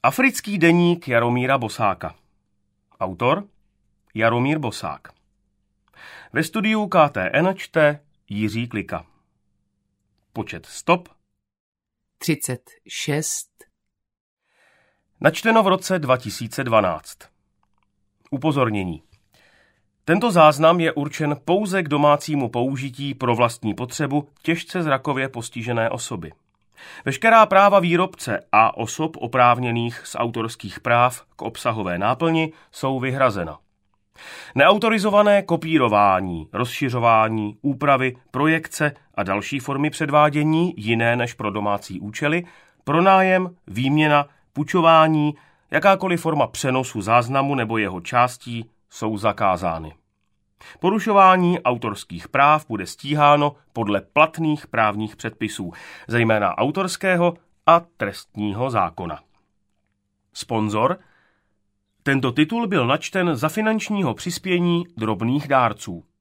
Africký deník Jaromíra Bosáka. Autor Jaromír Bosák. Ve studiu KTN čte Jiří Klika. Počet stop 36. Načteno v roce 2012. Upozornění. Tento záznam je určen pouze k domácímu použití pro vlastní potřebu těžce zrakově postižené osoby. Veškerá práva výrobce a osob oprávněných z autorských práv k obsahové náplni jsou vyhrazena. Neautorizované kopírování, rozšiřování, úpravy, projekce a další formy předvádění jiné než pro domácí účely, pronájem, výměna, půjčování, jakákoliv forma přenosu záznamu nebo jeho částí jsou zakázány. Porušování autorských práv bude stíháno podle platných právních předpisů, zejména autorského a trestního zákona. Sponzor. Tento titul byl načten za finančního přispění drobných dárců.